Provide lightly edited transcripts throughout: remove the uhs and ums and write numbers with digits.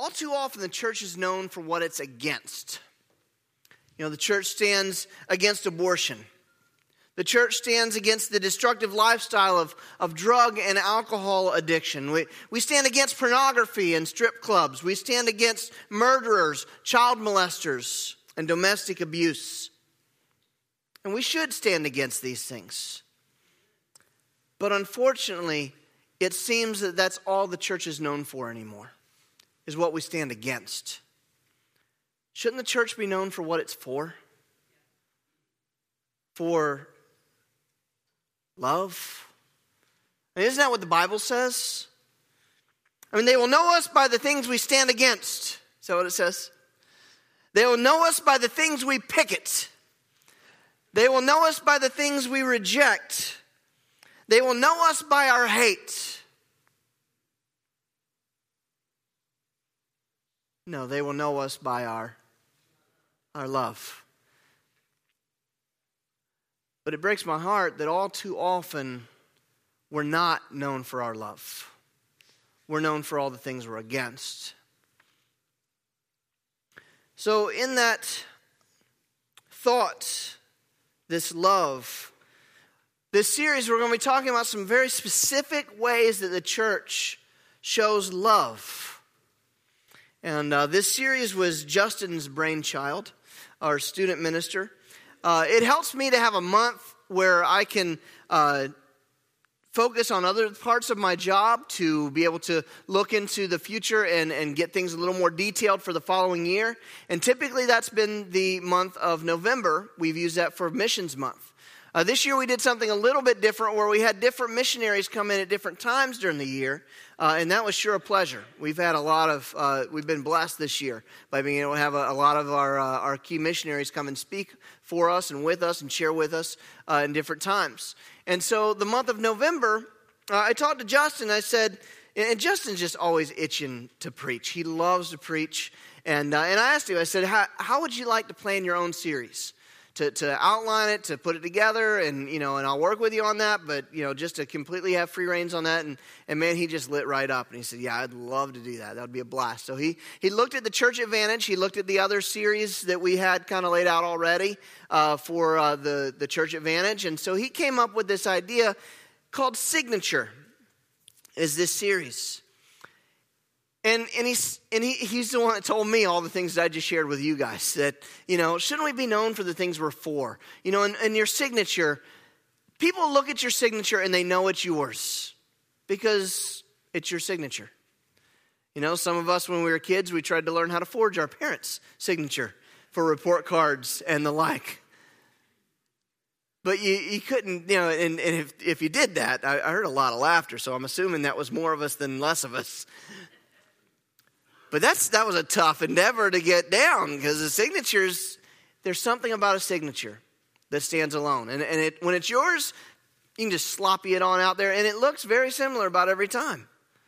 All too often, the church is known for what it's against. The church stands against abortion. The church stands against the destructive lifestyle of drug and alcohol addiction. We stand against pornography and strip clubs. We stand against murderers, child molesters, and domestic abuse. And we should stand against these things. But unfortunately, it seems that that's all the church is known for anymore, is what we stand against. Shouldn't the church be known for what it's for? For love? Isn't that what the Bible says? They will know us by the things we stand against. Is that what it says? They will know us by the things we picket. They will know us by the things we reject. They will know us by our hate. No, they will know us by our love. But it breaks my heart that all too often we're not known for our love. We're known for all the things we're against. So in that thought, this love, this series we're going to be talking about some very specific ways that the church shows love. And this series was Justin's brainchild, our student minister. It helps me to have a month where I can focus on other parts of my job, to be able to look into the future and get things a little more detailed for the following year. And typically that's been the month of November. We've used that for Missions Month. This year we did something a little bit different where we had different missionaries come in at different times during the year. And that was sure a pleasure. We've had we've been blessed this year by being able to have a lot of our key missionaries come and speak for us and with us and share with us in different times. And so the month of November, I talked to Justin. I said, and Justin's just always itching to preach. He loves to preach. And I asked him, I said, how would you like to plan your own series? To outline it, to put it together, and I'll work with you on that, but just to completely have free reins on that, and man, he just lit right up, and he said, yeah, I'd love to do that. That would be a blast. So he looked at the Church Advantage, he looked at the other series that we had kind of laid out already for the Church Advantage, and so he came up with this idea called Signature, is this series. And he's the one that told me all the things that I just shared with you guys. That, shouldn't we be known for the things we're for? And your signature, people look at your signature and they know it's yours. Because it's your signature. Some of us when we were kids, we tried to learn how to forge our parents' signature for report cards and the like. But you couldn't, and if you did that, I heard a lot of laughter. So I'm assuming that was more of us than less of us. But that was a tough endeavor to get down, because the signatures, there's something about a signature that stands alone. And when it's yours, you can just sloppy it on out there, and it looks very similar about every time.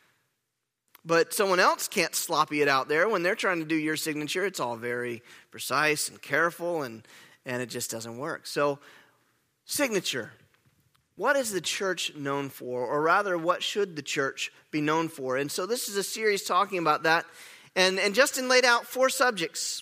But someone else can't sloppy it out there. When they're trying to do your signature, it's all very precise and careful, and it just doesn't work. So, signature. What is the church known for? Or rather, what should the church be known for? And so this is a series talking about that. And Justin laid out 4 subjects.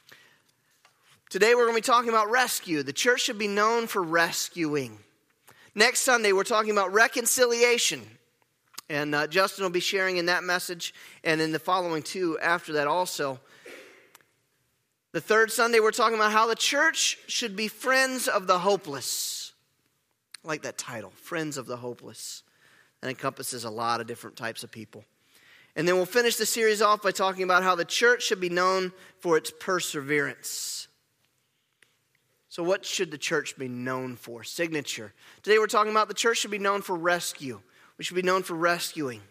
Today we're going to be talking about rescue. The church should be known for rescuing. Next Sunday we're talking about reconciliation. And Justin will be sharing in that message and in the following 2 after that also. The third Sunday we're talking about how the church should be friends of the hopeless. I like that title, Friends of the Hopeless. That encompasses a lot of different types of people. And then we'll finish the series off by talking about how the church should be known for its perseverance. So what should the church be known for? Signature. Today we're talking about the church should be known for rescue. We should be known for rescuing.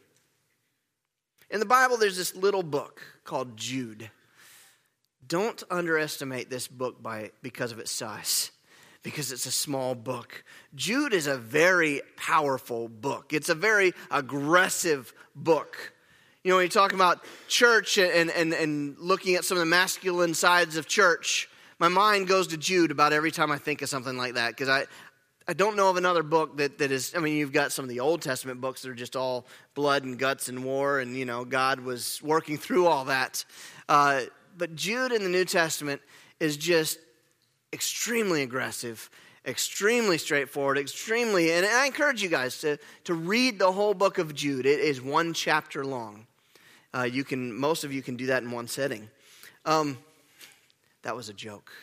In the Bible, there's this little book called Jude. Don't underestimate this book because of its size, because it's a small book. Jude is a very powerful book. It's a very aggressive book. When you talk about church and looking at some of the masculine sides of church, my mind goes to Jude about every time I think of something like that, because I don't know of another book that is, I mean, you've got some of the Old Testament books that are just all blood and guts and war, and, God was working through all that. But Jude in the New Testament is just extremely aggressive, extremely straightforward, and I encourage you guys to read the whole book of Jude. It is one chapter long. Most of you can do that in one sitting. That was a joke.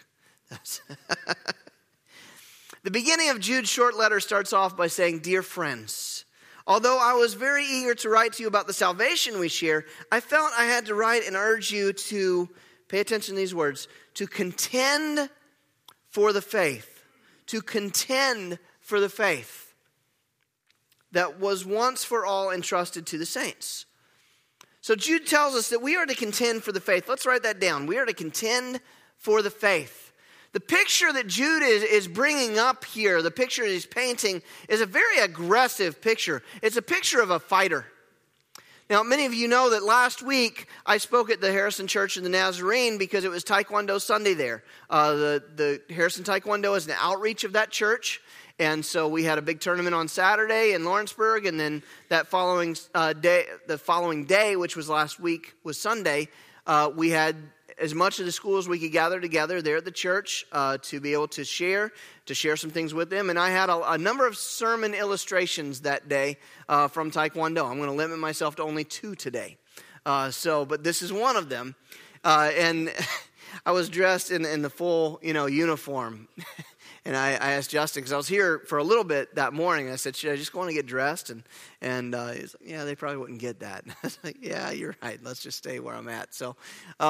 The beginning of Jude's short letter starts off by saying, "Dear friends, although I was very eager to write to you about the salvation we share, I felt I had to write and urge you to," pay attention to these words, "to contend for the faith." To contend for the faith that was once for all entrusted to the saints. So Jude tells us that we are to contend for the faith. Let's write that down. We are to contend for the faith. The picture that Jude is bringing up here, the picture he's painting, is a very aggressive picture. It's a picture of a fighter. Now, many of you know that last week I spoke at the Harrison Church in the Nazarene because it was Taekwondo Sunday there. The Harrison Taekwondo is an outreach of that church. And so we had a big tournament on Saturday in Lawrenceburg. And then that following day, which was last week, was Sunday, we had as much of the school as we could gather together there at the church to be able to share some things with them. And I had a number of sermon illustrations that day from Taekwondo. I'm going to limit myself to only 2 today. But this is one of them. And I was dressed in the full, uniform. And I asked Justin, because I was here for a little bit that morning. I said, "Should I just go on and get dressed?" And he's like, "Yeah, they probably wouldn't get that." And I was like, "Yeah, you're right. Let's just stay where I'm at." So,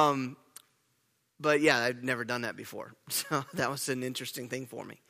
but yeah, I've never done that before. So that was an interesting thing for me.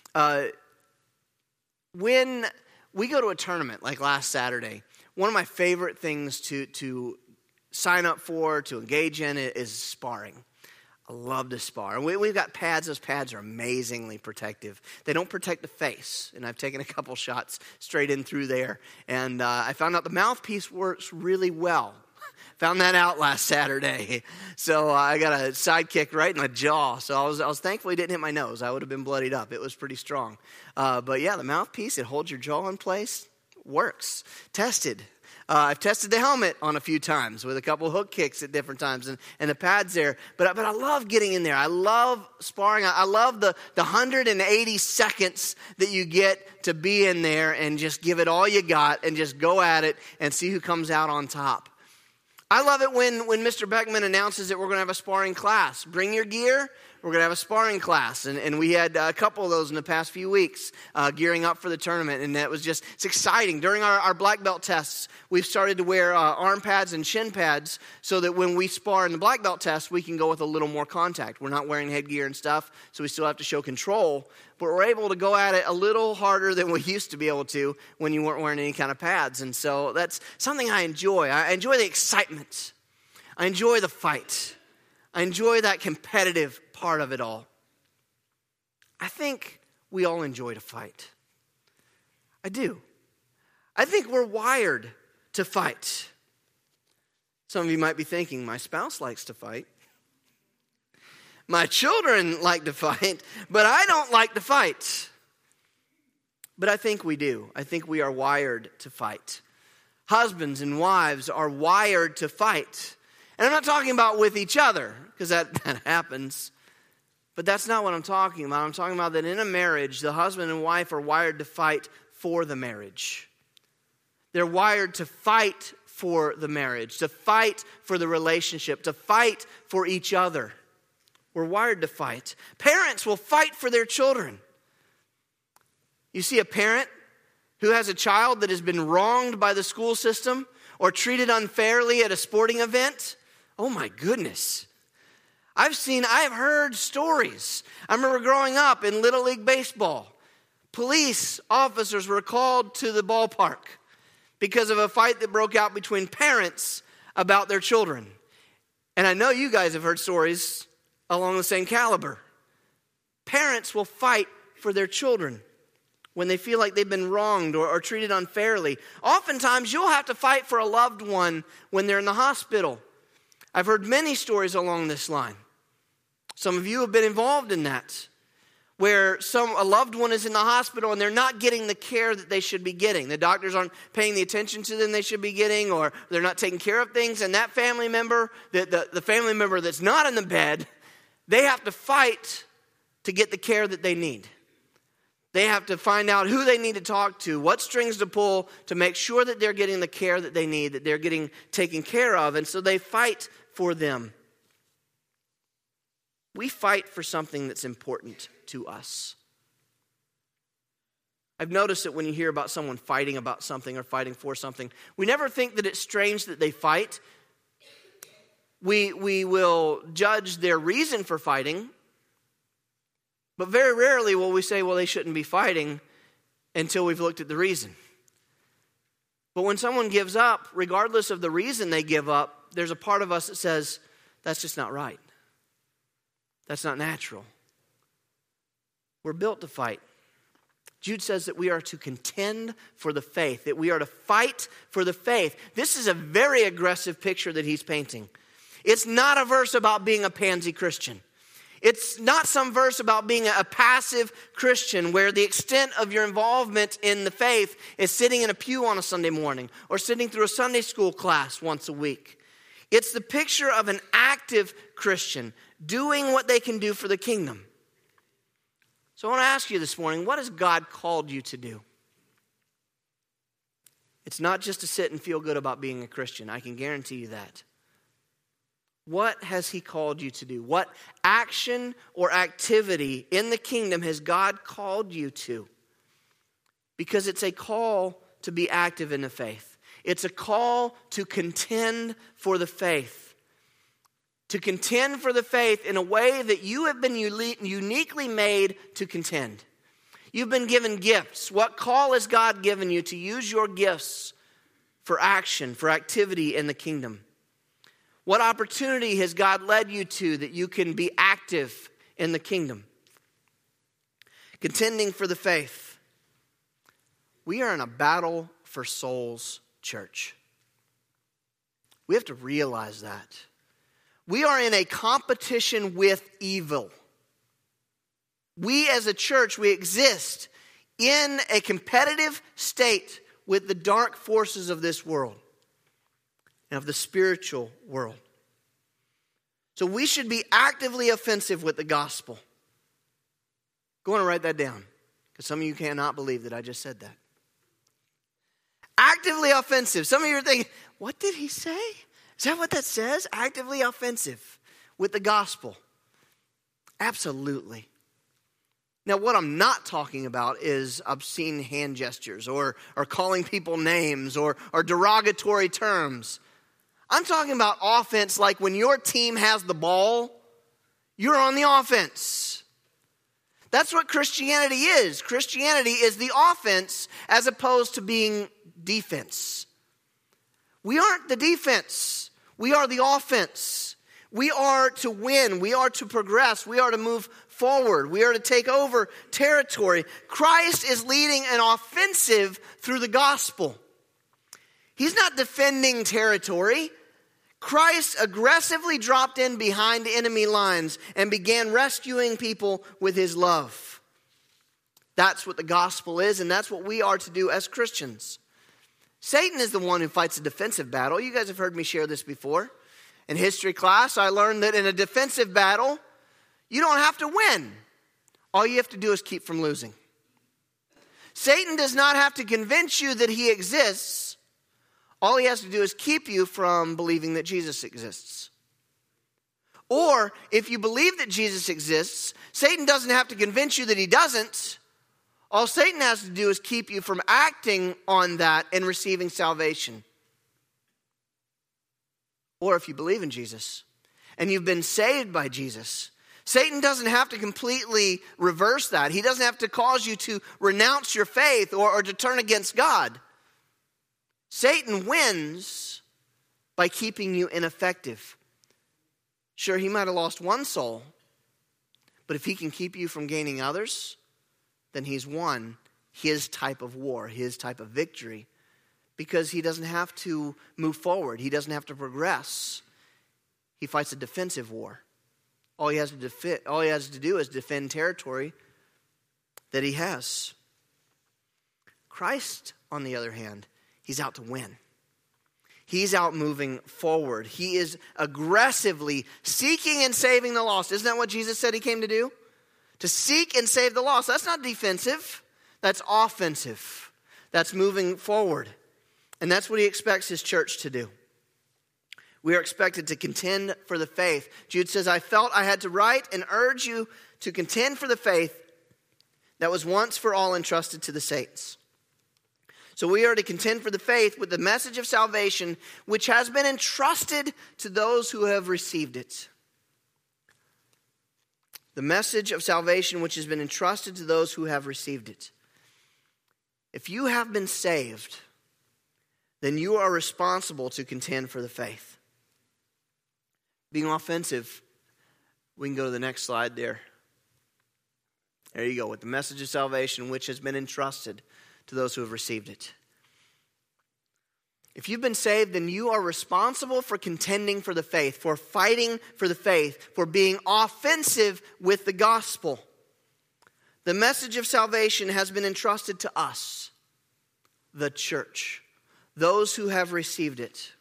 When we go to a tournament like last Saturday, one of my favorite things to sign up for, to engage in, is sparring. I love to spar. And we've got pads. Those pads are amazingly protective. They don't protect the face. And I've taken a couple shots straight in through there. And I found out the mouthpiece works really well. Found that out last Saturday. So I got a sidekick right in my jaw. So I was thankful he didn't hit my nose. I would have been bloodied up. It was pretty strong. But yeah, the mouthpiece, it holds your jaw in place. Works. Tested. I've tested the helmet on a few times with a couple hook kicks at different times and the pads there. But I love getting in there. I love sparring. I love the 180 seconds that you get to be in there and just give it all you got and just go at it and see who comes out on top. I love it when Mr. Beckman announces that we're going to have a sparring class. Bring your gear. We're going to have a sparring class. And we had a couple of those in the past few weeks gearing up for the tournament. And it's exciting. During our black belt tests, we've started to wear arm pads and shin pads so that when we spar in the black belt test, we can go with a little more contact. We're not wearing headgear and stuff, so we still have to show control. But we're able to go at it a little harder than we used to be able to when you weren't wearing any kind of pads. And so that's something I enjoy. I enjoy the excitement. I enjoy the fight. I enjoy that competitive part of it all. I think we all enjoy to fight. I do. I think we're wired to fight. Some of you might be thinking, my spouse likes to fight. My children like to fight, but I don't like to fight. But I think we do. I think we are wired to fight. Husbands and wives are wired to fight. And I'm not talking about with each other, because that happens. But that's not what I'm talking about. I'm talking about that in a marriage, the husband and wife are wired to fight for the marriage. They're wired to fight for the marriage, to fight for the relationship, to fight for each other. We're wired to fight. Parents will fight for their children. You see a parent who has a child that has been wronged by the school system or treated unfairly at a sporting event. Oh my goodness. I've heard stories. I remember growing up in Little League Baseball. Police officers were called to the ballpark because of a fight that broke out between parents about their children. And I know you guys have heard stories along the same caliber. Parents will fight for their children when they feel like they've been wronged or treated unfairly. Oftentimes, you'll have to fight for a loved one when they're in the hospital. I've heard many stories along this line. Some of you have been involved in that. where a loved one is in the hospital and they're not getting the care that they should be getting. The doctors aren't paying the attention to them they should be getting, or they're not taking care of things. And that family member, the family member that's not in the bed, they have to fight to get the care that they need. They have to find out who they need to talk to, what strings to pull to make sure that they're getting the care that they need, that they're getting taken care of. And so they fight for them. We fight for something that's important to us. I've noticed that when you hear about someone fighting about something or fighting for something, we never think that it's strange that they fight. We will judge their reason for fighting, but very rarely will we say, well, they shouldn't be fighting until we've looked at the reason. But when someone gives up, regardless of the reason they give up, there's a part of us that says, that's just not right. That's not natural. We're built to fight. Jude says that we are to contend for the faith, that we are to fight for the faith. This is a very aggressive picture that he's painting. It's not a verse about being a pansy Christian. It's not some verse about being a passive Christian where the extent of your involvement in the faith is sitting in a pew on a Sunday morning or sitting through a Sunday school class once a week. It's the picture of an active Christian doing what they can do for the kingdom. So I want to ask you this morning, what has God called you to do? It's not just to sit and feel good about being a Christian. I can guarantee you that. What has he called you to do? What action or activity in the kingdom has God called you to? Because it's a call to be active in the faith. It's a call to contend for the faith. To contend for the faith in a way that you have been uniquely made to contend. You've been given gifts. What call has God given you to use your gifts for action, for activity in the kingdom? What opportunity has God led you to that you can be active in the kingdom? Contending for the faith. We are in a battle for souls, church. We have to realize that. We are in a competition with evil. We as a church, we exist in a competitive state with the dark forces of this world and of the spiritual world. So we should be actively offensive with the gospel. Go on and write that down, because some of you cannot believe that I just said that. Actively offensive. Some of you are thinking, what did he say? Is that what that says? Actively offensive with the gospel. Absolutely. Now, what I'm not talking about is obscene hand gestures or calling people names or derogatory terms. I'm talking about offense like when your team has the ball, you're on the offense. That's what Christianity is. Christianity is the offense as opposed to being defense. We aren't the defense. We are the offense. We are to win. We are to progress. We are to move forward. We are to take over territory. Christ is leading an offensive through the gospel. He's not defending territory. Christ aggressively dropped in behind enemy lines and began rescuing people with his love. That's what the gospel is, and that's what we are to do as Christians. Satan is the one who fights a defensive battle. You guys have heard me share this before. In history class, I learned that in a defensive battle, you don't have to win. All you have to do is keep from losing. Satan does not have to convince you that he exists. All he has to do is keep you from believing that Jesus exists. Or, if you believe that Jesus exists, Satan doesn't have to convince you that he doesn't. All Satan has to do is keep you from acting on that and receiving salvation. Or if you believe in Jesus and you've been saved by Jesus, Satan doesn't have to completely reverse that. He doesn't have to cause you to renounce your faith or to turn against God. Satan wins by keeping you ineffective. Sure, he might have lost one soul, but if he can keep you from gaining others, then he's won his type of war, his type of victory, because he doesn't have to move forward. He doesn't have to progress. He fights a defensive war. All he has to do is defend territory that he has. Christ, on the other hand, he's out to win. He's out moving forward. He is aggressively seeking and saving the lost. Isn't that what Jesus said he came to do? To seek and save the lost. That's not defensive. That's offensive. That's moving forward. And that's what he expects his church to do. We are expected to contend for the faith. Jude says, I felt I had to write and urge you to contend for the faith that was once for all entrusted to the saints. So we are to contend for the faith with the message of salvation, which has been entrusted to those who have received it. The message of salvation, which has been entrusted to those who have received it. If you have been saved, then you are responsible to contend for the faith. Being offensive, we can go to the next slide there. There you go, with the message of salvation, which has been entrusted to those who have received it. If you've been saved, then you are responsible for contending for the faith, for fighting for the faith, for being offensive with the gospel. The message of salvation has been entrusted to us, the church, those who have received it.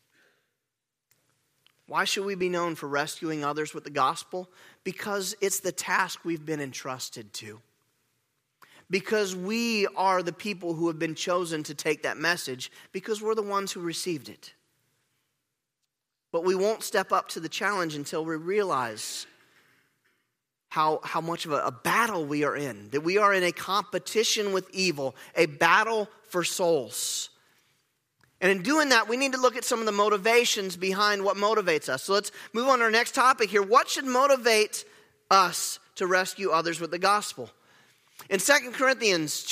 Why should we be known for rescuing others with the gospel? Because it's the task we've been entrusted to. Because we are the people who have been chosen to take that message, because we're the ones who received it. But we won't step up to the challenge until we realize how much of a battle we are in. That we are in a competition with evil, a battle for souls. And in doing that, we need to look at some of the motivations behind what motivates us. So let's move on to our next topic here. What should motivate us to rescue others with the gospel? In 2 Corinthians,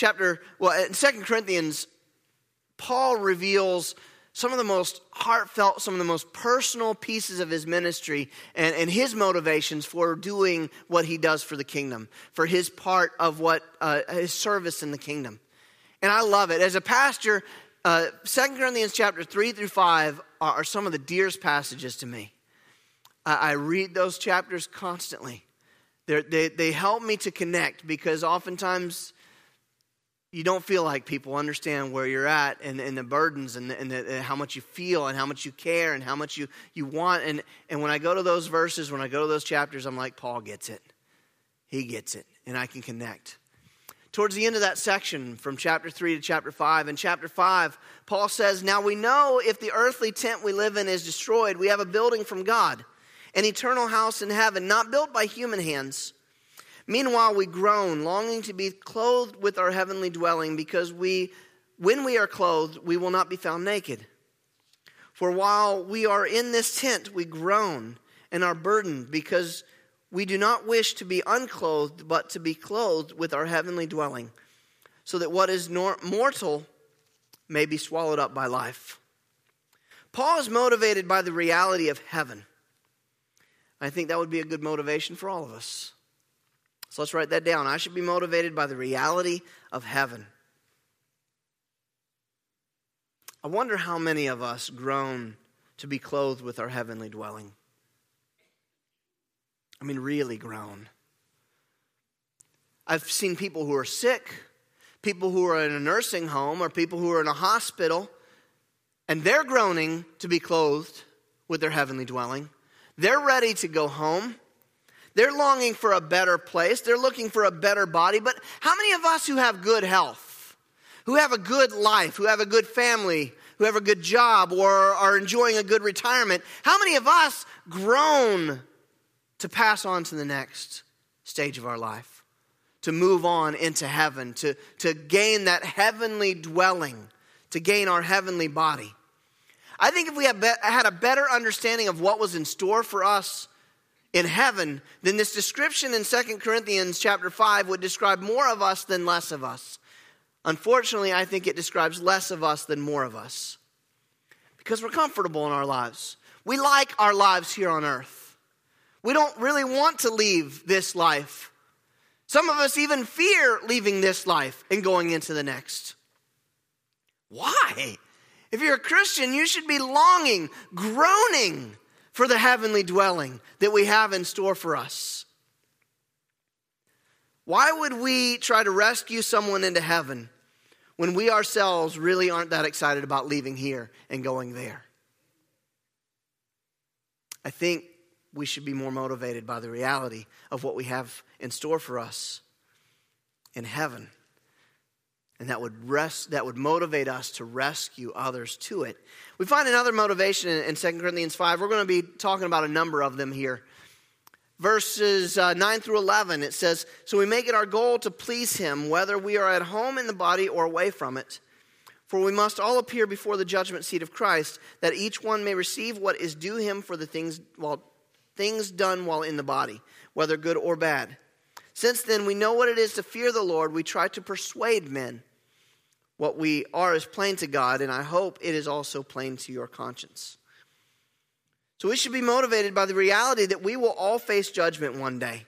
Paul reveals some of the most heartfelt, some of the most personal pieces of his ministry and his motivations for doing what he does for the kingdom, for his part of what his service in the kingdom. And I love it. As a pastor, 2 Corinthians chapter 3 through 5 are some of the dearest passages to me. I read those chapters constantly. They help me to connect, because oftentimes you don't feel like people understand where you're at and the burdens and how much you feel and how much you care and how much you want. And when I go to those verses, when I go to those chapters, I'm like, Paul gets it. He gets it. And I can connect. Towards the end of that section, from chapter 3 to chapter 5, in chapter 5, Paul says, now we know if the earthly tent we live in is destroyed, we have a building from God, an eternal house in heaven, not built by human hands. Meanwhile, we groan, longing to be clothed with our heavenly dwelling, because when we are clothed, we will not be found naked. For while we are in this tent, we groan and are burdened, because we do not wish to be unclothed, but to be clothed with our heavenly dwelling, so that what is mortal may be swallowed up by life. Paul is motivated by the reality of heaven. I think that would be a good motivation for all of us. So let's write that down. I should be motivated by the reality of heaven. I wonder how many of us groan to be clothed with our heavenly dwelling. I mean, really groan. I've seen people who are sick, people who are in a nursing home, or people who are in a hospital, and they're groaning to be clothed with their heavenly dwelling. They're ready to go home. They're longing for a better place. They're looking for a better body. But how many of us who have good health, who have a good life, who have a good family, who have a good job, or are enjoying a good retirement, how many of us groan to pass on to the next stage of our life, to move on into heaven, to gain that heavenly dwelling, to gain our heavenly body? I think if we had a better understanding of what was in store for us in heaven, then this description in 2 Corinthians chapter 5 would describe more of us than less of us. Unfortunately, I think it describes less of us than more of us, because we're comfortable in our lives. We like our lives here on earth. We don't really want to leave this life. Some of us even fear leaving this life and going into the next. Why? If you're a Christian, you should be longing, groaning for the heavenly dwelling that we have in store for us. Why would we try to rescue someone into heaven when we ourselves really aren't that excited about leaving here and going there? I think we should be more motivated by the reality of what we have in store for us in heaven. And that would motivate us to rescue others to it. We find another motivation in 2 Corinthians 5. We're going to be talking about a number of them here. Verses 9 through 11, it says, "So we make it our goal to please him, whether we are at home in the body or away from it. For we must all appear before the judgment seat of Christ, that each one may receive what is due him for the things done while in the body, whether good or bad. Since then we know what it is to fear the Lord, we try to persuade men. What we are is plain to God, and I hope it is also plain to your conscience." So we should be motivated by the reality that we will all face judgment one day.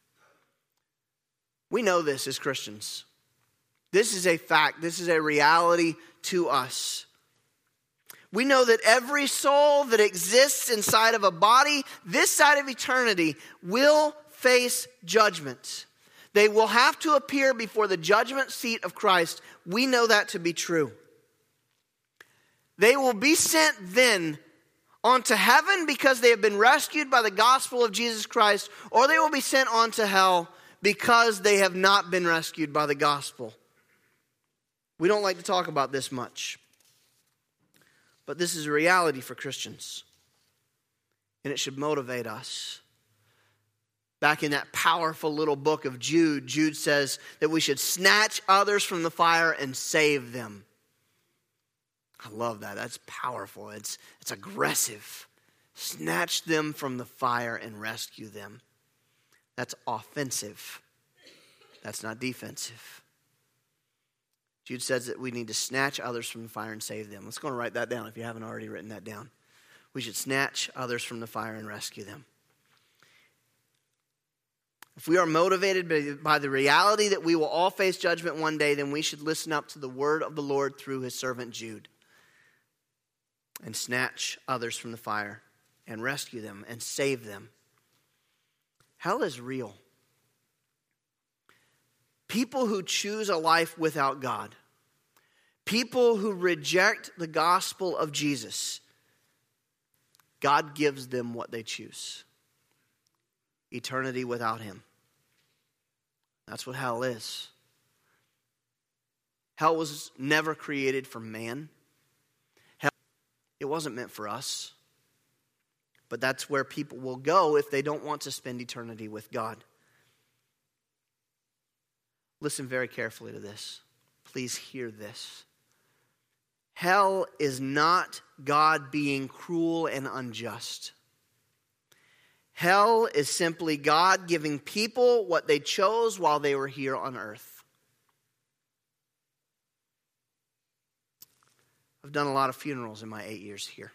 We know this as Christians. This is a fact. This is a reality to us. We know that every soul that exists inside of a body, this side of eternity, will face judgment. They will have to appear before the judgment seat of Christ. We know that to be true. They will be sent then onto heaven because they have been rescued by the gospel of Jesus Christ, or they will be sent onto hell because they have not been rescued by the gospel. We don't like to talk about this much, but this is a reality for Christians, and it should motivate us. Back in that powerful little book of Jude, Jude says that we should snatch others from the fire and save them. I love that. That's powerful. It's aggressive. Snatch them from the fire and rescue them. That's offensive. That's not defensive. Jude says that we need to snatch others from the fire and save them. Let's go and write that down if you haven't already written that down. We should snatch others from the fire and rescue them. If we are motivated by the reality that we will all face judgment one day, then we should listen up to the word of the Lord through his servant Jude and snatch others from the fire and rescue them and save them. Hell is real. People who choose a life without God, people who reject the gospel of Jesus, God gives them what they choose: eternity without him. That's what hell is. Hell was never created for man. Hell, it wasn't meant for us. But that's where people will go if they don't want to spend eternity with God. Listen very carefully to this. Please hear this. Hell is not God being cruel and unjust. Hell is simply God giving people what they chose while they were here on earth. I've done a lot of funerals in my 8 years here.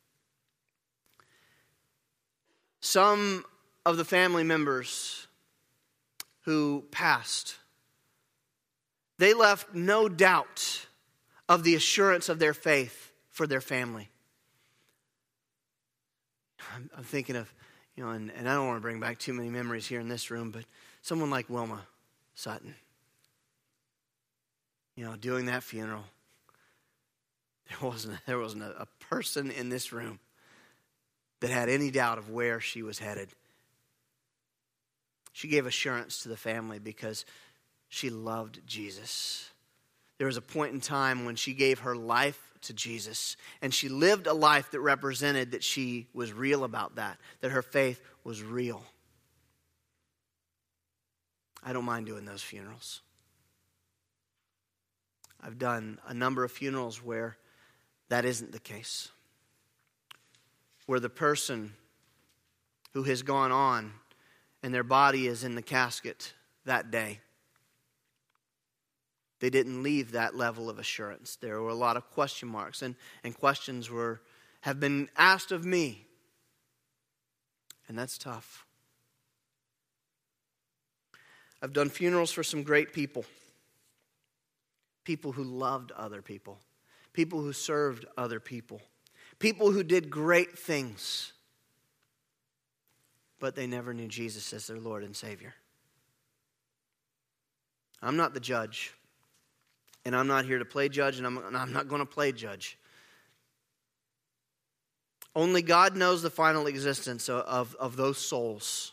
Some of the family members who passed, they left no doubt of the assurance of their faith for their family. I'm thinking of, and I don't want to bring back too many memories here in this room, but someone like Wilma Sutton, doing that funeral, there wasn't a person in this room that had any doubt of where she was headed. She gave assurance to the family because she loved Jesus. There was a point in time when she gave her life to Jesus, and she lived a life that represented that she was real about that her faith was real. I don't mind doing those funerals. I've done a number of funerals where that isn't the case, where the person who has gone on and their body is in the casket that day, they didn't leave that level of assurance. There were a lot of question marks, and questions have been asked of me. And that's tough. I've done funerals for some great people. People who loved other people. People who served other people. People who did great things. But they never knew Jesus as their Lord and Savior. I'm not the judge. And I'm not here to play judge, and I'm not going to play judge. Only God knows the final existence of those souls.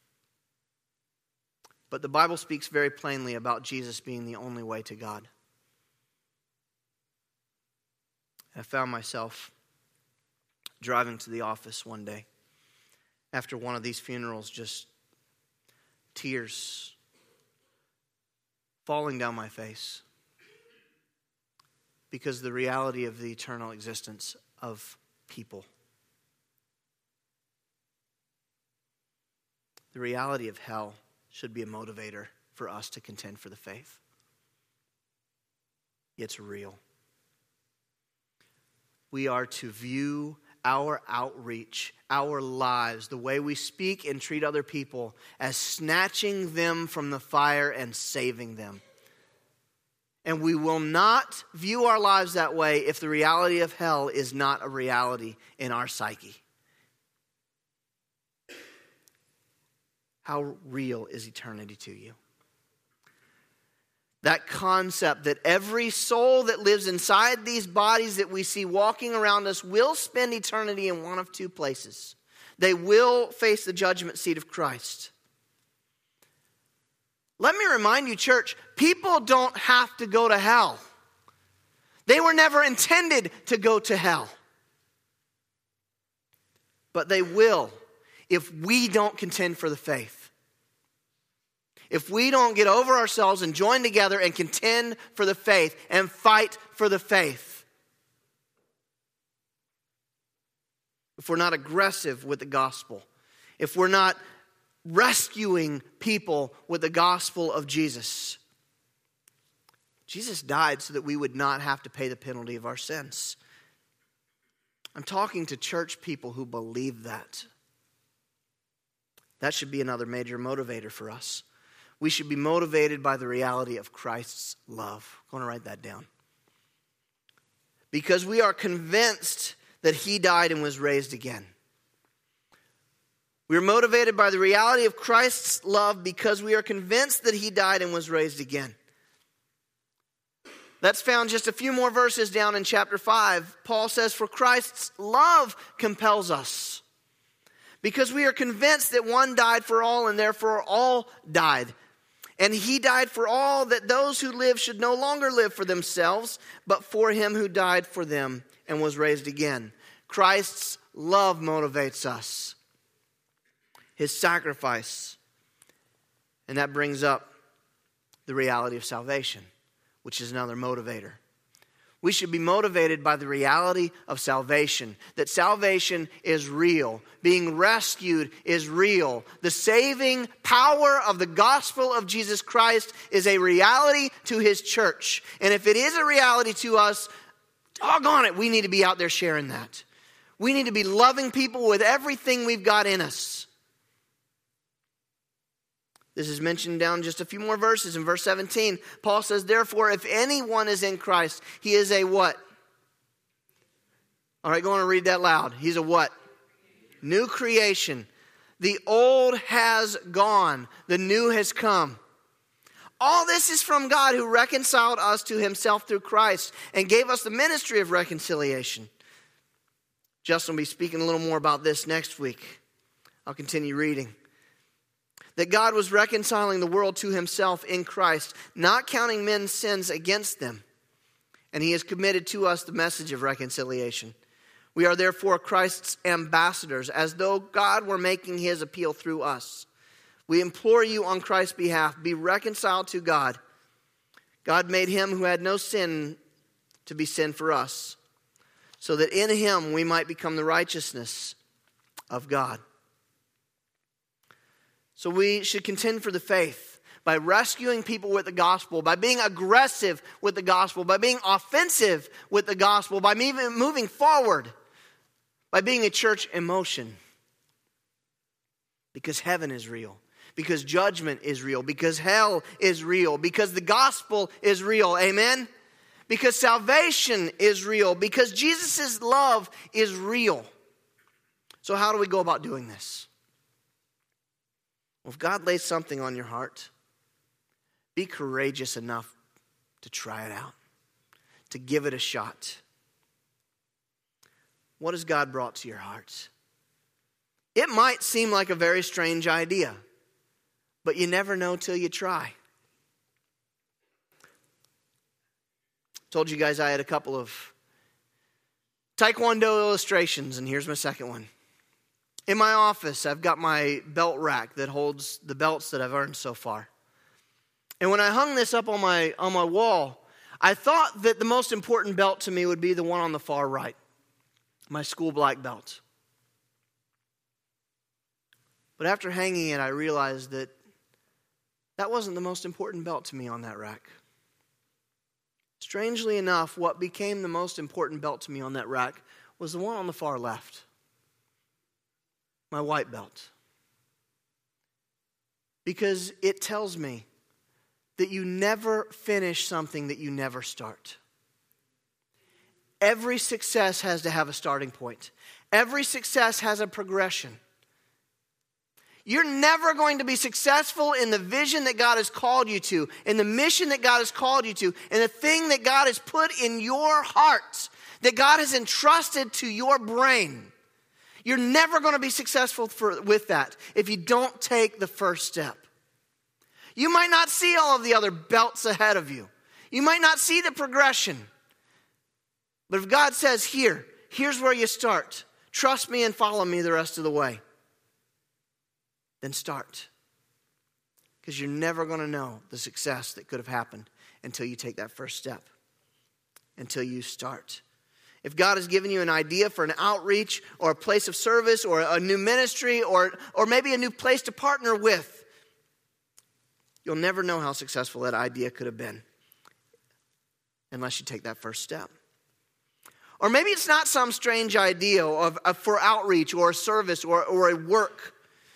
But the Bible speaks very plainly about Jesus being the only way to God. I found myself driving to the office one day after one of these funerals, just tears falling down my face because the reality of the eternal existence of people. The reality of hell should be a motivator for us to contend for the faith. It's real. We are to view our outreach, our lives, the way we speak and treat other people as snatching them from the fire and saving them. And we will not view our lives that way if the reality of hell is not a reality in our psyche. How real is eternity to you? That concept that every soul that lives inside these bodies that we see walking around us will spend eternity in one of two places. They will face the judgment seat of Christ. Let me remind you, church, people don't have to go to hell. They were never intended to go to hell. But they will if we don't contend for the faith. If we don't get over ourselves and join together and contend for the faith and fight for the faith. If we're not aggressive with the gospel. If we're not rescuing people with the gospel of Jesus. Jesus died so that we would not have to pay the penalty of our sins. I'm talking to church people who believe that. That should be another major motivator for us. We should be motivated by the reality of Christ's love. I'm going to write that down. Because we are convinced that He died and was raised again. We are motivated by the reality of Christ's love because we are convinced that He died and was raised again. That's found just a few more verses down in chapter 5. Paul says, "For Christ's love compels us, because we are convinced that one died for all and therefore all died. And He died for all, that those who live should no longer live for themselves, but for Him who died for them and was raised again." Christ's love motivates us. His sacrifice. And that brings up the reality of salvation, which is another motivator. We should be motivated by the reality of salvation. That salvation is real. Being rescued is real. The saving power of the gospel of Jesus Christ is a reality to His church. And if it is a reality to us, doggone it, we need to be out there sharing that. We need to be loving people with everything we've got in us. This is mentioned down just a few more verses. In verse 17, Paul says, "Therefore, if anyone is in Christ, he is a" what? All right, go on and read that loud. He's a what? New creation. The old has gone. The new has come. All this is from God, who reconciled us to Himself through Christ and gave us the ministry of reconciliation. Justin will be speaking a little more about this next week. I'll continue reading. That God was reconciling the world to Himself in Christ, not counting men's sins against them. And He has committed to us the message of reconciliation. We are therefore Christ's ambassadors, as though God were making His appeal through us. We implore you on Christ's behalf, be reconciled to God. God made Him who had no sin to be sin for us, so that in Him we might become the righteousness of God. So we should contend for the faith by rescuing people with the gospel, by being aggressive with the gospel, by being offensive with the gospel, by moving forward, by being a church in motion. Because heaven is real, because judgment is real, because hell is real, because the gospel is real. Amen? Because salvation is real, because Jesus' love is real. So how do we go about doing this? Well, if God lays something on your heart, Be courageous enough to try it out, to give it a shot. What has God brought to your hearts? It might seem like a very strange idea, but you never know till you try. Told you guys I had a couple of Taekwondo illustrations, and here's my second one. In my office, I've got my belt rack that holds the belts that I've earned so far. And when I hung this up on my wall, I thought that the most important belt to me would be the one on the far right, my school black belt. But after hanging it, I realized that wasn't the most important belt to me on that rack. Strangely enough, what became the most important belt to me on that rack was the one on the far left, my white belt. Because it tells me that you never finish something that you never start. Every success has to have a starting point. Every success has a progression. You're never going to be successful in the vision that God has called you to, in the mission that God has called you to, in the thing that God has put in your heart, that God has entrusted to your brain. You're never going to be successful with that if you don't take the first step. You might not see all of the other belts ahead of you. You might not see the progression. But if God says, here's where you start. Trust me and follow me the rest of the way. Then start. Because you're never going to know the success that could have happened until you take that first step. Until you start. If God has given you an idea for an outreach or a place of service or a new ministry or maybe a new place to partner with, you'll never know how successful that idea could have been unless you take that first step. Or maybe it's not some strange idea for outreach or a service or a work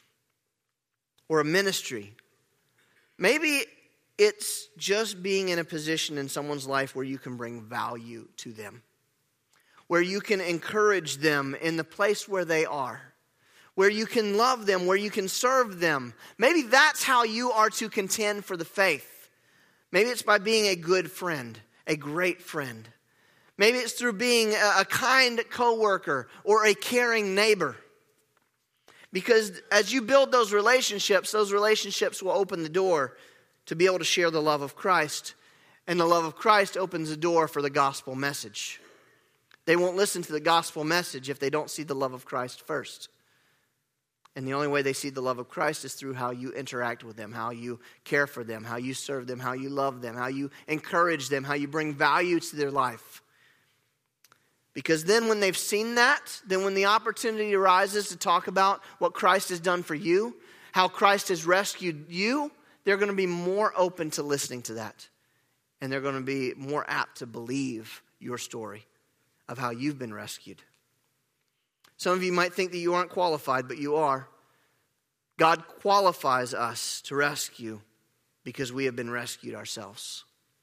or a ministry. Maybe it's just being in a position in someone's life where you can bring value to them, where you can encourage them in the place where they are, where you can love them, where you can serve them. Maybe that's how you are to contend for the faith. Maybe it's by being a good friend, a great friend. Maybe it's through being a kind coworker or a caring neighbor. Because as you build those relationships will open the door to be able to share the love of Christ. And the love of Christ opens the door for the gospel message. They won't listen to the gospel message if they don't see the love of Christ first. And the only way they see the love of Christ is through how you interact with them, how you care for them, how you serve them, how you love them, how you encourage them, how you bring value to their life. Because then when they've seen that, then when the opportunity arises to talk about what Christ has done for you, how Christ has rescued you, they're going to be more open to listening to that. And they're going to be more apt to believe your story of how you've been rescued. Some of you might think that you aren't qualified, but you are. God qualifies us to rescue because we have been rescued ourselves.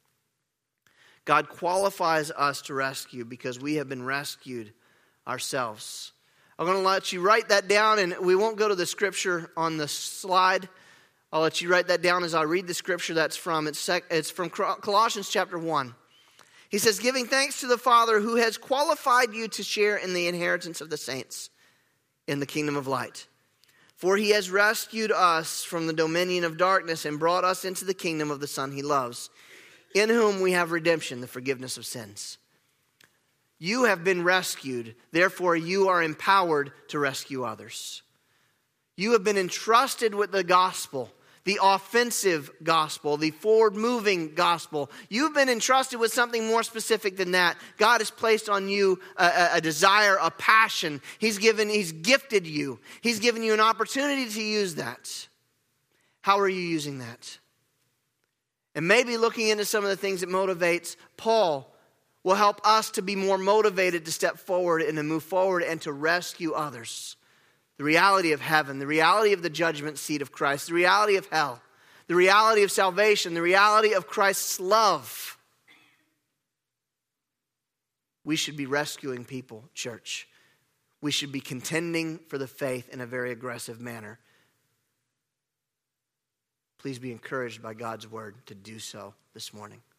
God qualifies us to rescue because we have been rescued ourselves. I'm going to let you write that down, and we won't go to the scripture on the slide. I'll let you write that down as I read the scripture that's from. It's from Colossians chapter 1. He says, giving thanks to the Father who has qualified you to share in the inheritance of the saints in the kingdom of light. For he has rescued us from the dominion of darkness and brought us into the kingdom of the Son he loves, in whom we have redemption, the forgiveness of sins. You have been rescued, therefore you are empowered to rescue others. You have been entrusted with the gospel, the offensive gospel, the forward-moving gospel. You've been entrusted with something more specific than that. God has placed on you a desire, a passion. He's gifted you. He's given you an opportunity to use that. How are you using that? And maybe looking into some of the things that motivates Paul will help us to be more motivated to step forward and to move forward and to rescue others. The reality of heaven, the reality of the judgment seat of Christ, the reality of hell, the reality of salvation, the reality of Christ's love. We should be rescuing people, church. We should be contending for the faith in a very aggressive manner. please be encouraged by God's word to do so this morning.